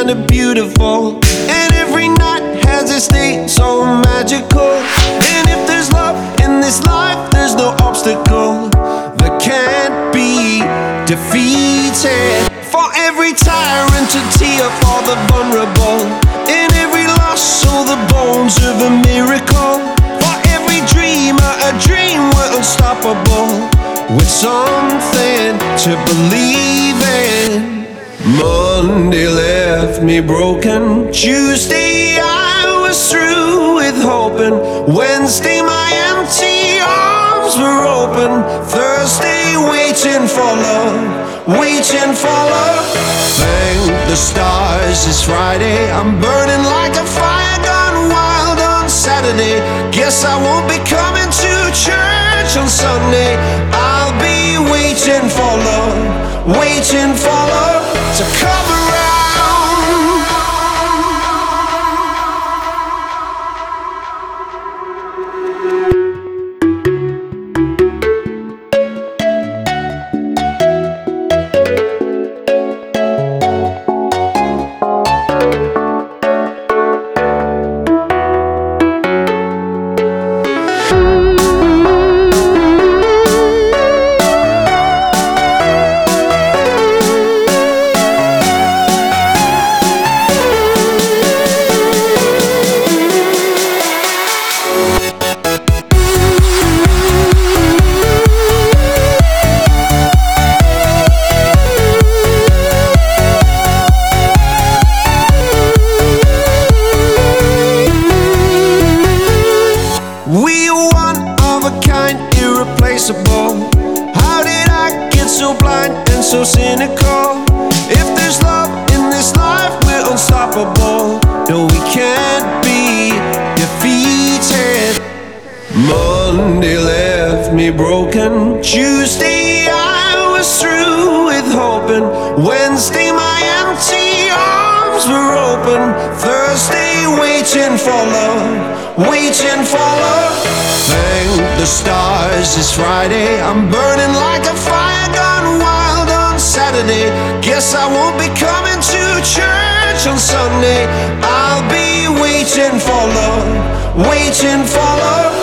kind of beautiful, and every night has its day so magical. And if there's love in this life, there's no obstacle that can't be defeated. For every tyrant a tear for the vulnerable, in every loss so the bones of a miracle. For every dreamer a dream we're unstoppable, with something to believe in. Monday left me broken, Tuesday I was through with hoping, Wednesday my empty arms were open, Thursday waiting for love, waiting for love. Thank the stars it's Friday, I'm burning like a fire gone wild on Saturday. Guess I won't be coming to church on Sunday. I'll be waiting for love, waiting for love to come around. How did I get so blind and so cynical? If there's love in this life, we're unstoppable. No, we can't be defeated. Monday left me broken, Tuesday I was through with hoping, Wednesday my empty arms were open, Thursday waiting for love, waiting for love. Thank the stars it's Friday, I'm burning like a fire gone wild on Saturday. Guess I won't be coming to church on Sunday. I'll be waiting for love, waiting for love